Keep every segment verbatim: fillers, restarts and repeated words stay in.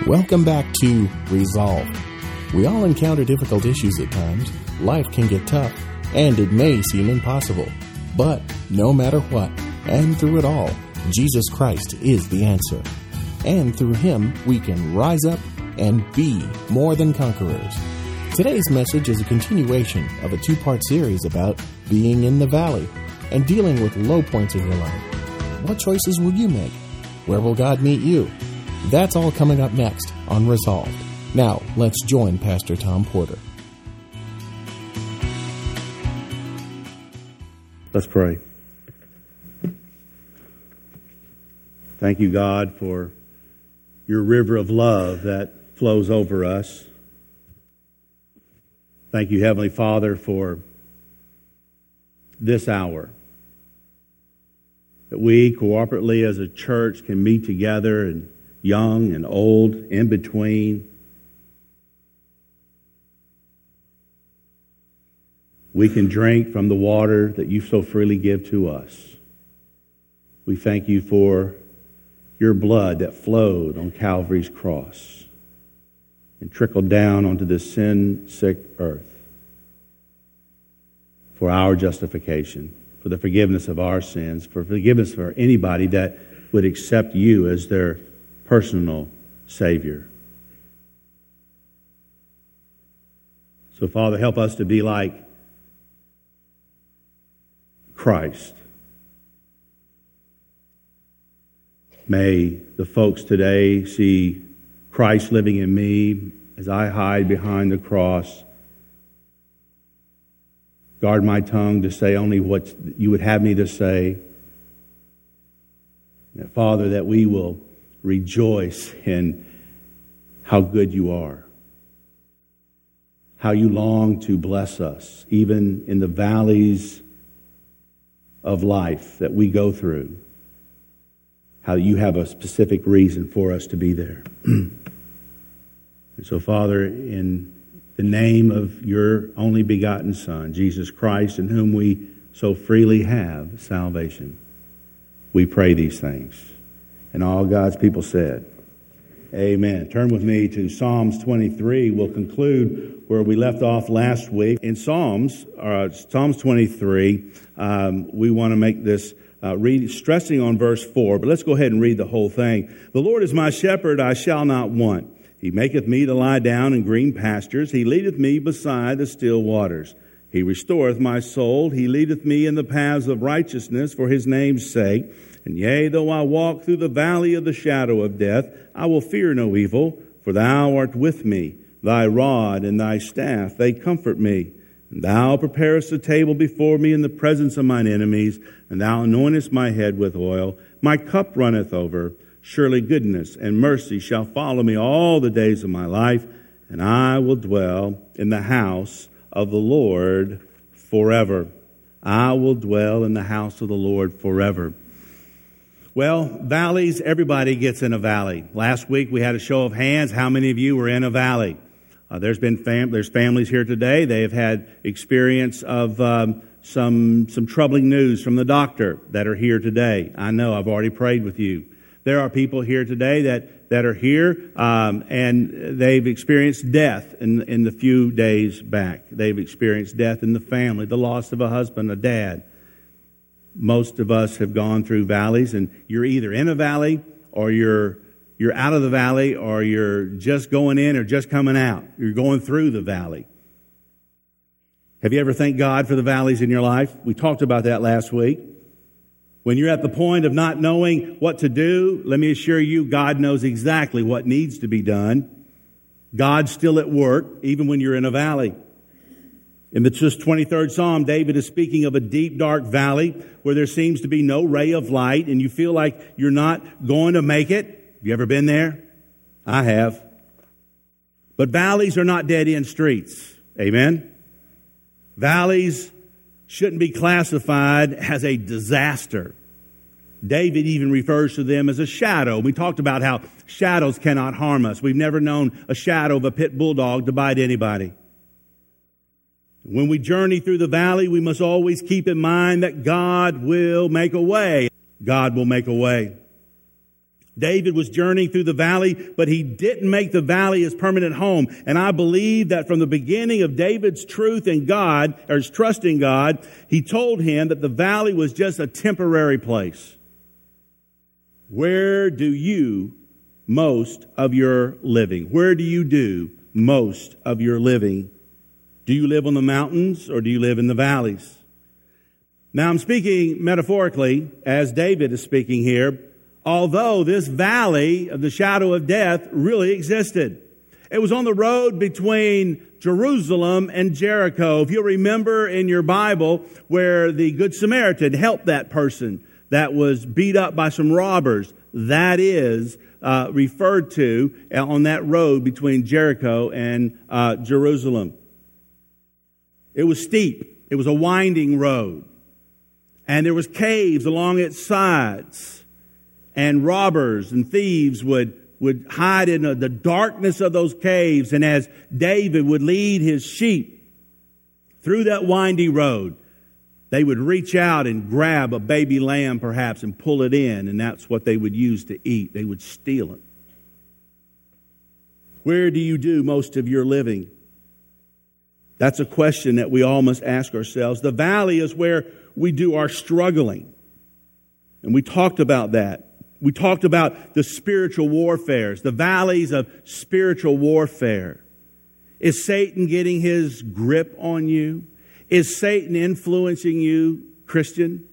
Welcome back to Resolve. We all encounter difficult issues at times. Life can get tough, and it may seem impossible. But no matter what, and through it all, Jesus Christ is the answer. And through Him, we can rise up and be more than conquerors. Today's message is a continuation of a two-part series about being in the valley and dealing with low points in your life. What choices will you make? Where will God meet you? That's all coming up next on Resolved. Now, let's join Pastor Tom Porter. Let's pray. Thank you, God, for your river of love that flows over us. Thank you, Heavenly Father, for this hour, that we cooperatively as a church can meet together, and young and old, in between. We can drink from the water that you so freely give to us. We thank you for your blood that flowed on Calvary's cross and trickled down onto this sin-sick earth for our justification, for the forgiveness of our sins, for forgiveness for anybody that would accept you as their personal Savior. So, Father, help us to be like Christ. May the folks today see Christ living in me as I hide behind the cross. Guard my tongue to say only what you would have me to say. That, Father, that we will rejoice in how good you are, how you long to bless us, even in the valleys of life that we go through, how you have a specific reason for us to be there. And so, Father, in the name of your only begotten Son, Jesus Christ, in whom we so freely have salvation, we pray these things. And all God's people said, amen. Turn with me to Psalms twenty-three. We'll conclude where we left off last week. In Psalms, uh, Psalms twenty-three, um, we want to make this uh, read, stressing on verse four, but let's go ahead and read the whole thing. The Lord is my shepherd, I shall not want. He maketh me to lie down in green pastures. He leadeth me beside the still waters. He restoreth my soul. He leadeth me in the paths of righteousness for his name's sake. And yea, though I walk through the valley of the shadow of death, I will fear no evil, for thou art with me. Thy rod and thy staff, they comfort me. And thou preparest a table before me in the presence of mine enemies, and thou anointest my head with oil. My cup runneth over. Surely goodness and mercy shall follow me all the days of my life, and I will dwell in the house of the Lord forever. I will dwell in the house of the Lord forever. Well, valleys, everybody gets in a valley. Last week we had a show of hands. How many of you were in a valley? Uh, there's been fam- there's families here today. They have had experience of um, some some troubling news from the doctor that are here today. I know, I've already prayed with you. There are people here today that, that are here um, and they've experienced death in, in the few days back. They've experienced death in the family, the loss of a husband, a dad. Most of us have gone through valleys, and you're either in a valley or you're you're out of the valley, or you're just going in or just coming out. You're going through the valley. Have you ever thanked God for the valleys in your life? We talked about that last week. When you're at the point of not knowing what to do, let me assure you, God knows exactly what needs to be done. God's still at work, even when you're in a valley. In the twenty-third Psalm, David is speaking of a deep, dark valley where there seems to be no ray of light and you feel like you're not going to make it. Have you ever been there? I have. But valleys are not dead-end streets. Amen? Valleys shouldn't be classified as a disaster. David even refers to them as a shadow. We talked about how shadows cannot harm us. We've never known a shadow of a pit bulldog to bite anybody. When we journey through the valley, we must always keep in mind that God will make a way. God will make a way. David was journeying through the valley, but he didn't make the valley his permanent home. And I believe that from the beginning of David's truth in God, or his trust in God, he told him that the valley was just a temporary place. Where do you most of your living? Where do you do most of your living? Do you live on the mountains or do you live in the valleys? Now I'm speaking metaphorically, as David is speaking here, although this valley of the shadow of death really existed. It was on the road between Jerusalem and Jericho. If you'll remember in your Bible where the Good Samaritan helped that person that was beat up by some robbers, that is uh, referred to on that road between Jericho and uh, Jerusalem. It was steep. It was a winding road. And there was caves along its sides. And robbers and thieves would, would hide in the darkness of those caves. And as David would lead his sheep through that windy road, they would reach out and grab a baby lamb perhaps and pull it in. And that's what they would use to eat. They would steal it. Where do you do most of your living? That's a question that we all must ask ourselves. The valley is where we do our struggling. And we talked about that. We talked about the spiritual warfares, the valleys of spiritual warfare. Is Satan getting his grip on you? Is Satan influencing you, Christian?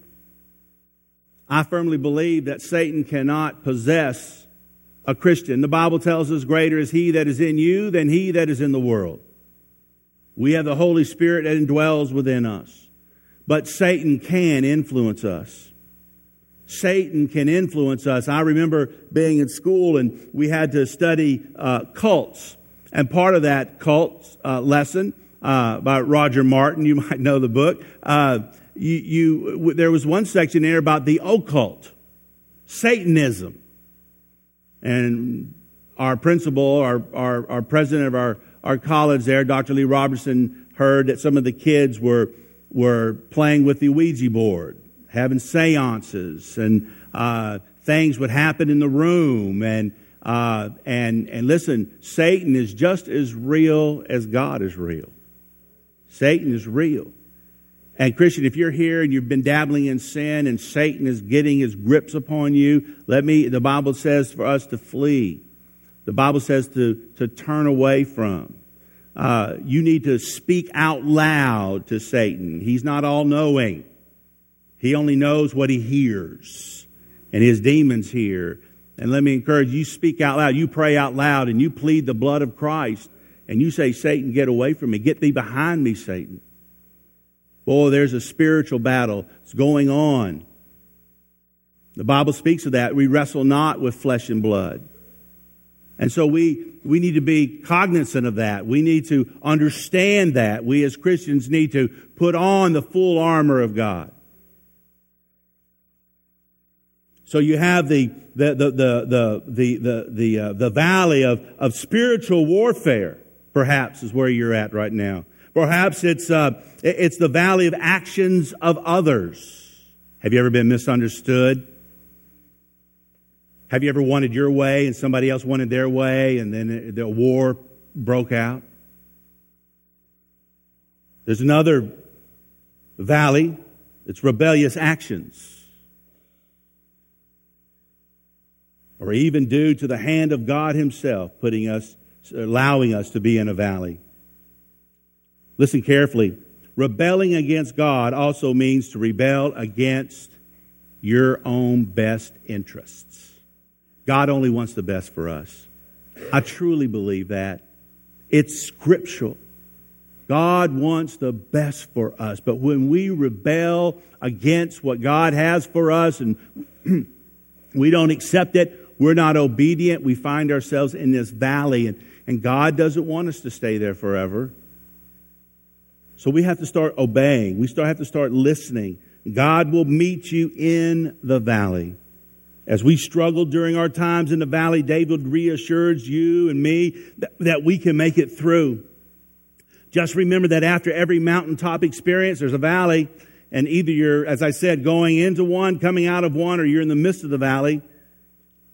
I firmly believe that Satan cannot possess a Christian. The Bible tells us, greater is he that is in you than he that is in the world. We have the Holy Spirit that indwells within us. But Satan can influence us. Satan can influence us. I remember being in school and we had to study uh, cults. And part of that cult uh, lesson uh, by Roger Martin, you might know the book, uh, you, you, there was one section there about the occult, Satanism. And our principal, our, our, our president of our, our college there, Doctor Lee Robertson, heard that some of the kids were, were playing with the Ouija board, having seances, and uh, things would happen in the room. And uh, and and listen, Satan is just as real as God is real. Satan is real. And Christian, if you're here and you've been dabbling in sin and Satan is getting his grips upon you, let me. The Bible says for us to flee. The Bible says to to turn away from. Uh, you need to speak out loud to Satan. He's not all-knowing. He only knows what he hears. And his demons hear. And let me encourage you, speak out loud. You pray out loud and you plead the blood of Christ. And you say, Satan, get away from me. Get thee behind me, Satan. Boy, there's a spiritual battle that's going on. The Bible speaks of that. We wrestle not with flesh and blood. And so we, we need to be cognizant of that. We need to understand that. We as Christians need to put on the full armor of God. So you have the the the the the the the, uh, the valley of, of spiritual warfare, perhaps, is where you're at right now. Perhaps it's uh, it's the valley of actions of others. Have you ever been misunderstood? Have you ever wanted your way and somebody else wanted their way and then the war broke out? There's another valley. It's rebellious actions. Or even due to the hand of God himself putting us, allowing us to be in a valley. Listen carefully. Rebelling against God also means to rebel against your own best interests. God only wants the best for us. I truly believe that. It's scriptural. God wants the best for us. But when we rebel against what God has for us and we don't accept it, we're not obedient, we find ourselves in this valley. And, and God doesn't want us to stay there forever. So we have to start obeying. We start, have to start listening. God will meet you in the valley. As we struggled during our times in the valley, David reassures you and me that, that we can make it through. Just remember that after every mountaintop experience, there's a valley. And either you're, as I said, going into one, coming out of one, or you're in the midst of the valley.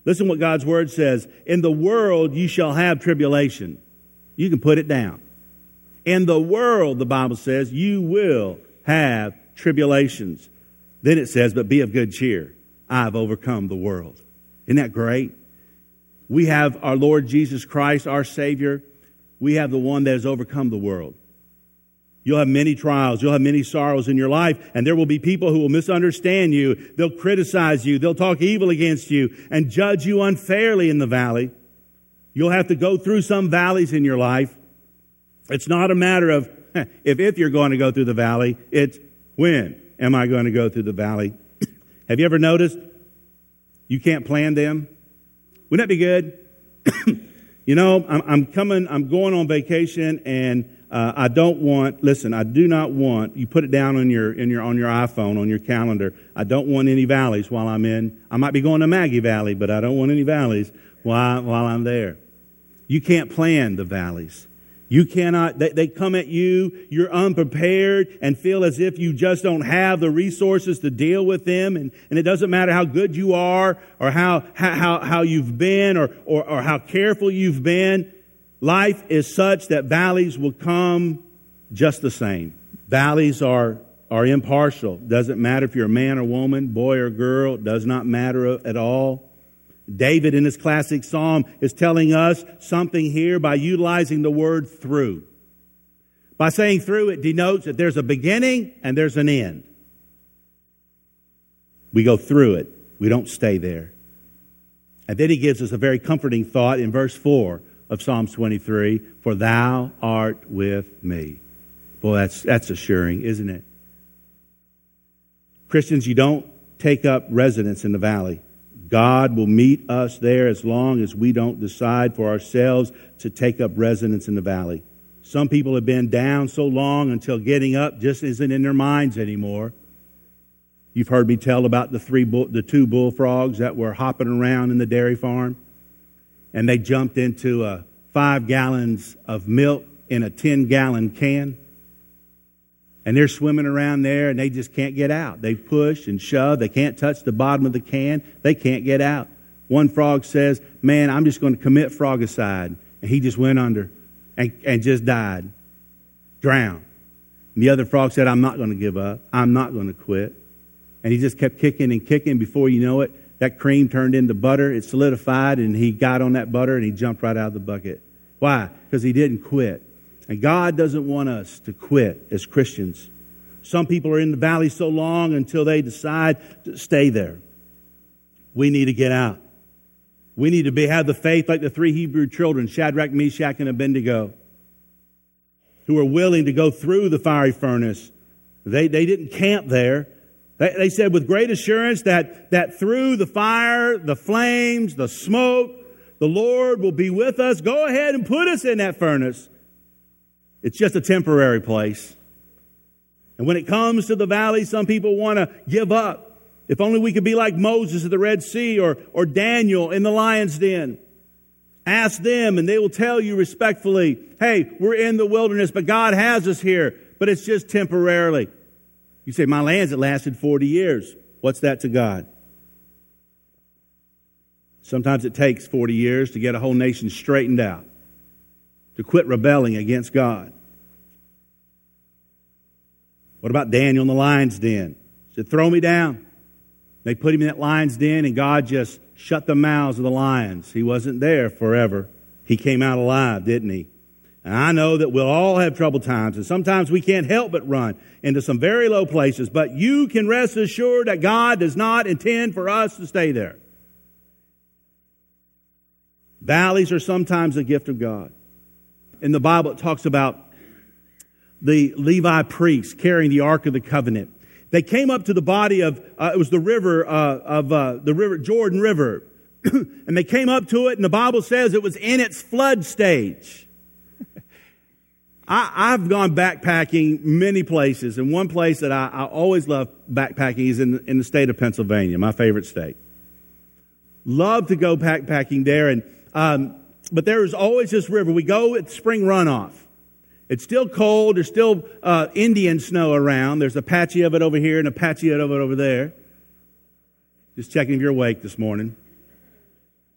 Listen what God's Word says. In the world you shall have tribulation. You can put it down. In the world, the Bible says, you will have tribulations. Then it says, but be of good cheer. I've overcome the world. Isn't that great? We have our Lord Jesus Christ, our Savior. We have the one that has overcome the world. You'll have many trials. You'll have many sorrows in your life. And there will be people who will misunderstand you. They'll criticize you. They'll talk evil against you and judge you unfairly in the valley. You'll have to go through some valleys in your life. It's not a matter of if, if you're going to go through the valley. It's when am I going to go through the valley? Have you ever noticed you can't plan them? Wouldn't that be good? You know, I'm, I'm coming, I'm going on vacation, and uh, I don't want, listen, I do not want, you put it down on your, in your, on your iPhone, on your calendar, I don't want any valleys while I'm in, I might be going to Maggie Valley, but I don't want any valleys while, while I'm there. You can't plan the valleys. You cannot, they, they come at you, you're unprepared and feel as if you just don't have the resources to deal with them. And, and it doesn't matter how good you are or how, how, how you've been or, or, or how careful you've been. Life is such that valleys will come just the same. Valleys are, are impartial. Doesn't matter if you're a man or woman, boy or girl, it does not matter at all. David in his classic psalm is telling us something here by utilizing the word through. By saying through, it denotes that there's a beginning and there's an end. We go through it. We don't stay there. And then he gives us a very comforting thought in verse four of Psalms twenty-three, for thou art with me. Boy, that's, that's assuring, isn't it? Christians, you don't take up residence in the valley. God will meet us there as long as we don't decide for ourselves to take up residence in the valley. Some people have been down so long until getting up just isn't in their minds anymore. You've heard me tell about the three, bull, the two bullfrogs that were hopping around in the dairy farm, and they jumped into a five gallons of milk in a ten gallon can. And they're swimming around there, and they just can't get out. They push and shove. They can't touch the bottom of the can. They can't get out. One frog says, man, I'm just going to commit frogicide. And he just went under and, and just died. Drowned. And the other frog said, I'm not going to give up. I'm not going to quit. And he just kept kicking and kicking. Before you know it, that cream turned into butter. It solidified, and he got on that butter, and he jumped right out of the bucket. Why? Because he didn't quit. And God doesn't want us to quit as Christians. Some people are in the valley so long until they decide to stay there. We need to get out. We need to be, have the faith like the three Hebrew children, Shadrach, Meshach, and Abednego, who are willing to go through the fiery furnace. They, they didn't camp there. They, they said with great assurance that, that through the fire, the flames, the smoke, the Lord will be with us. Go ahead and put us in that furnace. It's just a temporary place. And when it comes to the valley, some people want to give up. If only we could be like Moses at the Red Sea or, or Daniel in the lion's den. Ask them and they will tell you respectfully, hey, we're in the wilderness, but God has us here, but it's just temporarily. You say, my lands, it lasted forty years. What's that to God? Sometimes it takes forty years to get a whole nation straightened out, to quit rebelling against God. What about Daniel in the lion's den? He said, throw me down. They put him in that lion's den, and God just shut the mouths of the lions. He wasn't there forever. He came out alive, didn't he? And I know that we'll all have troubled times, and sometimes we can't help but run into some very low places, but you can rest assured that God does not intend for us to stay there. Valleys are sometimes a gift of God. In the Bible, it talks about the Levi priests carrying the Ark of the Covenant. They came up to the body of, uh, it was the river, uh, of uh, the river, Jordan River. And they came up to it, and the Bible says it was in its flood stage. I, I've gone backpacking many places, and one place that I, I always love backpacking is in, in the state of Pennsylvania, my favorite state. Love to go backpacking there, and um, but there is always this river. We go at spring runoff. It's still cold. There's still uh, Indian snow around. There's a patchy of it over here and a patchy of it over there. Just checking if you're awake this morning.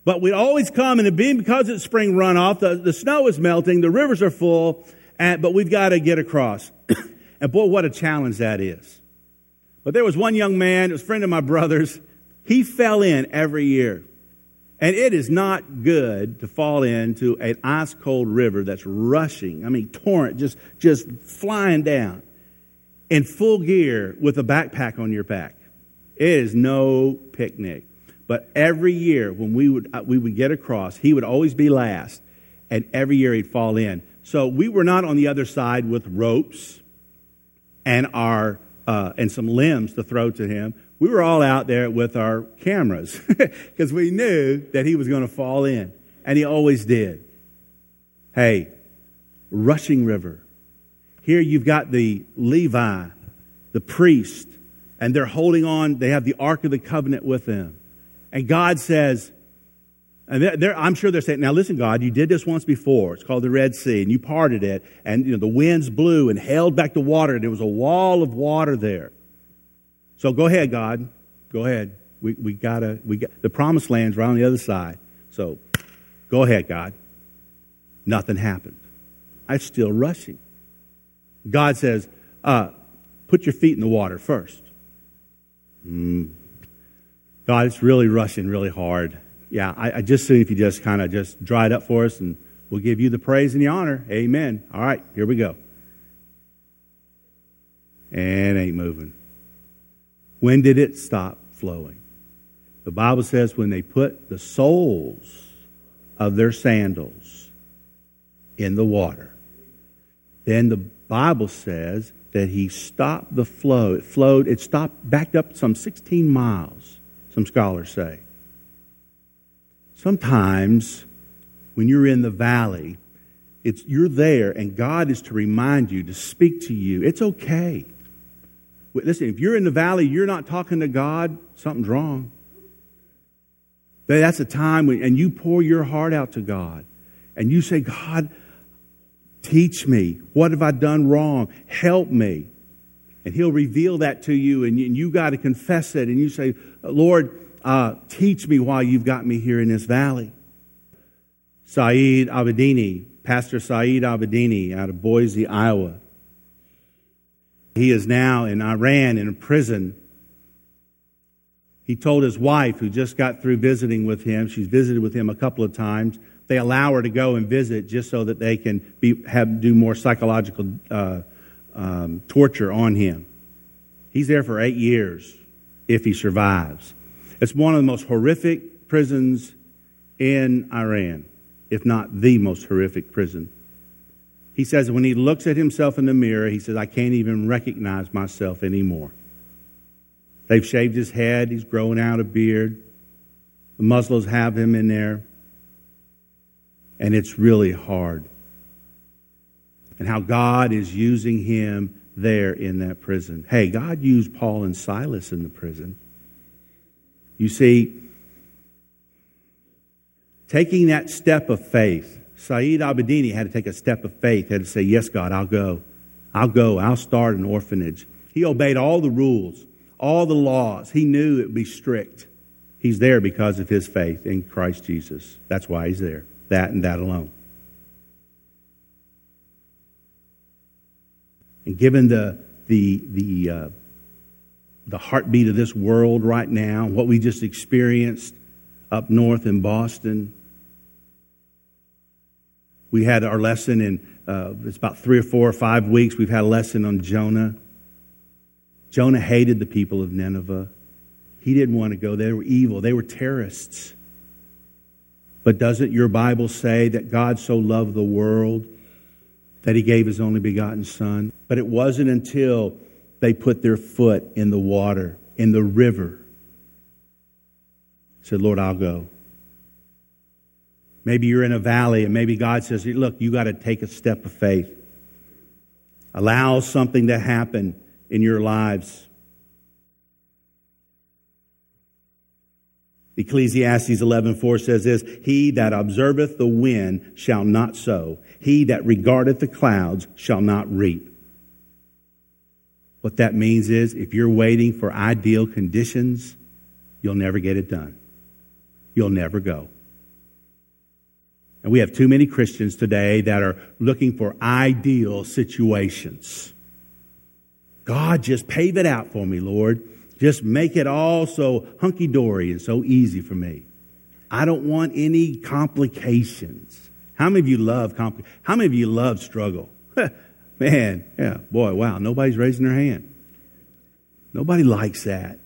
But we'd always come, and being because it's spring runoff, the, the snow is melting, the rivers are full, and, but we've got to get across. And boy, what a challenge that is. But there was one young man, it was a friend of my brother's. He fell in every year. And it is not good to fall into an ice-cold river that's rushing, I mean, torrent, just, just flying down in full gear with a backpack on your back. It is no picnic. But every year when we would uh, we would get across, he would always be last, and every year he'd fall in. So we were not on the other side with ropes and our uh, and some limbs to throw to him. We were all out there with our cameras because we knew that he was going to fall in, and he always did. Hey, rushing river. Here you've got the Levi, the priest, and they're holding on. They have the Ark of the Covenant with them. And God says, and they're, they're, I'm sure they're saying, now listen, God, you did this once before. It's called the Red Sea, and you parted it, and you know the winds blew and held back the water, and there was a wall of water there. So go ahead, God. Go ahead. We we gotta we got the promised land's right on the other side. So go ahead, God. Nothing happened. I'm still rushing. God says, uh, put your feet in the water first. Mm. God, it's really rushing really hard. Yeah, I, I just see if you just kind of just dry it up for us, and we'll give you the praise and the honor. Amen. All right, here we go. And ain't moving. When did it stop flowing? The Bible says when they put the soles of their sandals in the water, then the Bible says that he stopped the flow. It flowed, it stopped, backed up some sixteen miles. Some scholars say. Sometimes when you're in the valley, it's you're there and God is to remind you, to speak to you. It's okay. Listen, if you're in the valley, you're not talking to God, something's wrong. But that's a time when, and you pour your heart out to God. And you say, God, teach me. What have I done wrong? Help me. And He'll reveal that to you, and you, and you got to confess it. And you say, Lord, uh, teach me why you've got me here in this valley. Saeed Abedini, Pastor Saeed Abedini out of Boise, Iowa. He is now in Iran in a prison. He told his wife, who just got through visiting with him, she's visited with him a couple of times, they allow her to go and visit just so that they can be, have do more psychological uh Um, torture on him. He's there for eight years if he survives. It's one of the most horrific prisons in Iran, if not the most horrific prison. He says when he looks at himself in the mirror, he says, I can't even recognize myself anymore. They've shaved his head. He's growing out a beard. The Muslims have him in there. And it's really hard. And how God is using him there in that prison. Hey, God used Paul and Silas in the prison. You see, taking that step of faith, Saeed Abedini had to take a step of faith, had to say, yes, God, I'll go. I'll go. I'll start an orphanage. He obeyed all the rules, all the laws. He knew it would be strict. He's there because of his faith in Christ Jesus. That's why he's there. That and that alone. And given the the the uh, the heartbeat of this world right now, what we just experienced up north in Boston, we had our lesson in uh, it's about three or four or five weeks. We've had a lesson on Jonah. Jonah hated the people of Nineveh. He didn't want to go. They were evil. They were terrorists. But doesn't your Bible say that God so loved the world that He gave His only begotten Son? But it wasn't until they put their foot in the water, in the river, said, Lord, I'll go. Maybe you're in a valley and maybe God says, look, you got to take a step of faith. Allow something to happen in your lives. Ecclesiastes eleven four says this, He that observeth the wind shall not sow. He that regardeth the clouds shall not reap. What that means is if you're waiting for ideal conditions, you'll never get it done. You'll never go. And we have too many Christians today that are looking for ideal situations. God, just pave it out for me, Lord. Just make it all so hunky-dory and so easy for me. I don't want any complications. How many of you love compli- How many of you love struggle? Man, yeah, boy, wow, nobody's raising their hand. Nobody likes that.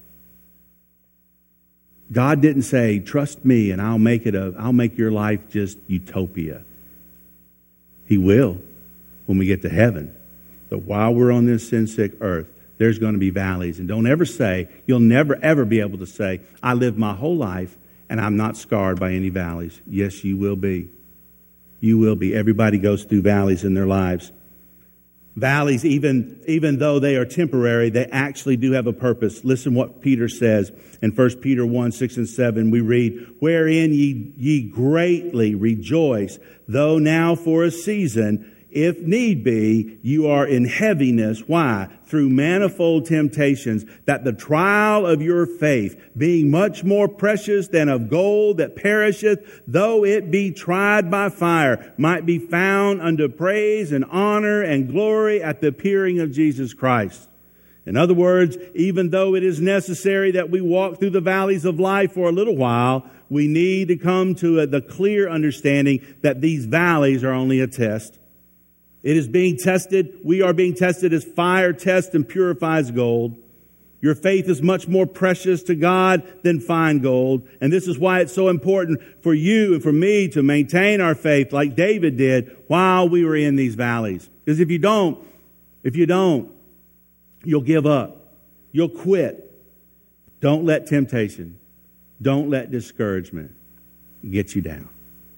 God didn't say, trust me and I'll make it a, I'll make your life just utopia. He will when we get to heaven. But while we're on this sin-sick earth, there's going to be valleys. And don't ever say, you'll never ever be able to say, I lived my whole life and I'm not scarred by any valleys. Yes, you will be. You will be. Everybody goes through valleys in their lives. Valleys, even, even though they are temporary, they actually do have a purpose. Listen what Peter says in First Peter one, six and seven. We read, wherein ye, ye greatly rejoice, though now for a season, if need be, you are in heaviness. Why? Through manifold temptations, that the trial of your faith, being much more precious than of gold that perisheth, though it be tried by fire, might be found unto praise and honor and glory at the appearing of Jesus Christ. In other words, even though it is necessary that we walk through the valleys of life for a little while, we need to come to the clear understanding that these valleys are only a test. It is being tested. We are being tested as fire tests and purifies gold. Your faith is much more precious to God than fine gold. And this is why it's so important for you and for me to maintain our faith like David did while we were in these valleys. Because if you don't, if you don't, you'll give up. You'll quit. Don't let temptation, don't let discouragement get you down.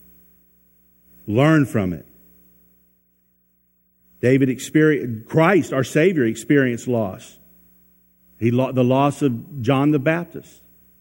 Learn from it. David experienced, Christ, our Savior, experienced loss. He the loss of John the Baptist.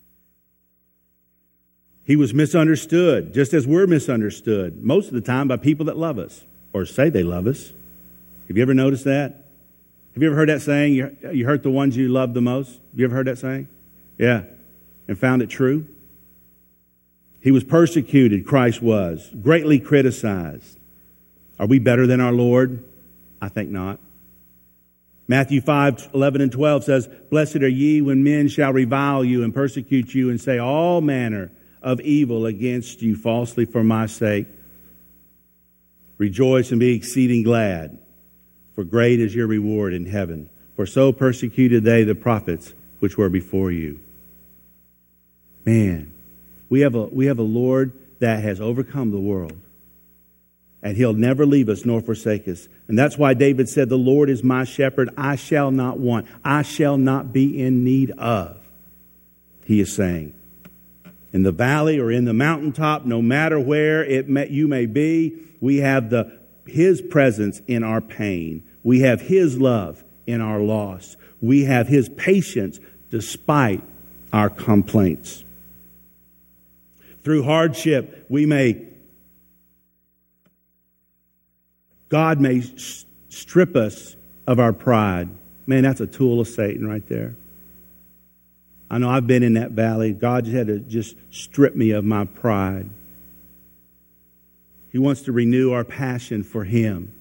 He was misunderstood, just as we're misunderstood, most of the time by people that love us, or say they love us. Have you ever noticed that? Have you ever heard that saying, you, you hurt the ones you love the most? Have you ever heard that saying? Yeah. And found it true? He was persecuted, Christ was, greatly criticized. Are we better than our Lord? I think not. Matthew five, eleven and twelve says, blessed are ye when men shall revile you and persecute you and say all manner of evil against you falsely for my sake. Rejoice and be exceeding glad, for great is your reward in heaven. For so persecuted they the prophets which were before you. Man, we have a, we have a Lord that has overcome the world. And He'll never leave us nor forsake us. And that's why David said, the Lord is my shepherd. I shall not want. I shall not be in need of. He is saying, in the valley or in the mountaintop, no matter where it may, you may be, we have the His presence in our pain. We have His love in our loss. We have His patience despite our complaints. Through hardship, we may God may strip us of our pride. Man, that's a tool of Satan right there. I know I've been in that valley. God had to just strip me of my pride. He wants to renew our passion for Him.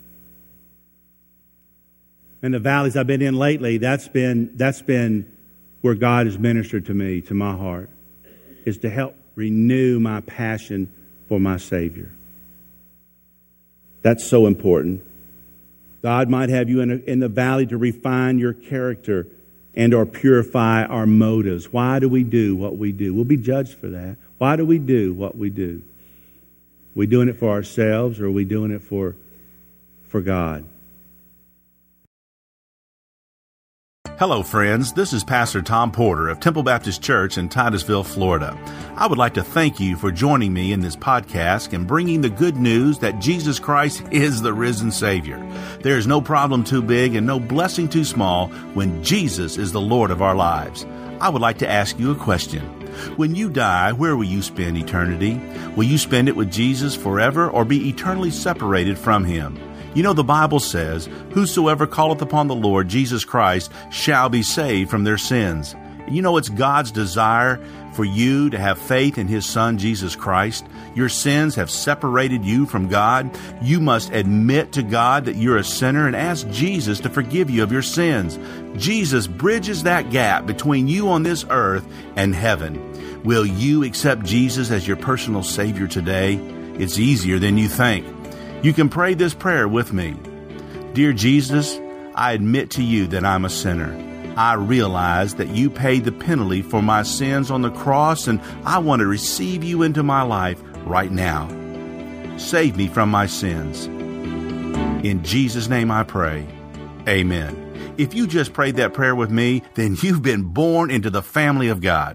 And the valleys I've been in lately, that's been, that's been where God has ministered to me, to my heart, is to help renew my passion for my Savior. That's so important. God might have you in, a, in the valley to refine your character and or purify our motives. Why do we do what we do? We'll be judged for that. Why do we do what we do? Are we doing it for ourselves or are we doing it for, for God? Hello, friends. This is Pastor Tom Porter of Temple Baptist Church in Titusville, Florida. I would like to thank you for joining me in this podcast and bringing the good news that Jesus Christ is the risen Savior. There is no problem too big and no blessing too small when Jesus is the Lord of our lives. I would like to ask you a question. When you die, where will you spend eternity? Will you spend it with Jesus forever or be eternally separated from Him? You know, the Bible says, whosoever calleth upon the Lord Jesus Christ shall be saved from their sins. You know, it's God's desire for you to have faith in His Son, Jesus Christ. Your sins have separated you from God. You must admit to God that you're a sinner and ask Jesus to forgive you of your sins. Jesus bridges that gap between you on this earth and heaven. Will you accept Jesus as your personal Savior today? It's easier than you think. You can pray this prayer with me. Dear Jesus, I admit to you that I'm a sinner. I realize that you paid the penalty for my sins on the cross, and I want to receive you into my life right now. Save me from my sins. In Jesus' name I pray. Amen. If you just prayed that prayer with me, then you've been born into the family of God.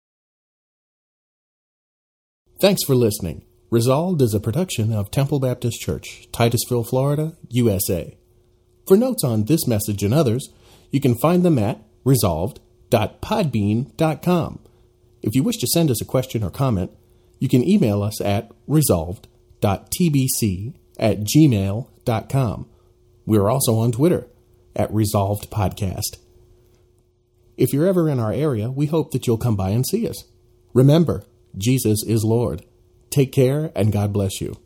Thanks for listening. Resolved is a production of Temple Baptist Church, Titusville, Florida, U S A. For notes on this message and others, you can find them at resolved dot podbean dot com. If you wish to send us a question or comment, you can email us at resolved dot t b c at gmail dot com. We are also on Twitter at Resolved Podcast. If you're ever in our area, we hope that you'll come by and see us. Remember, Jesus is Lord. Take care, and God bless you.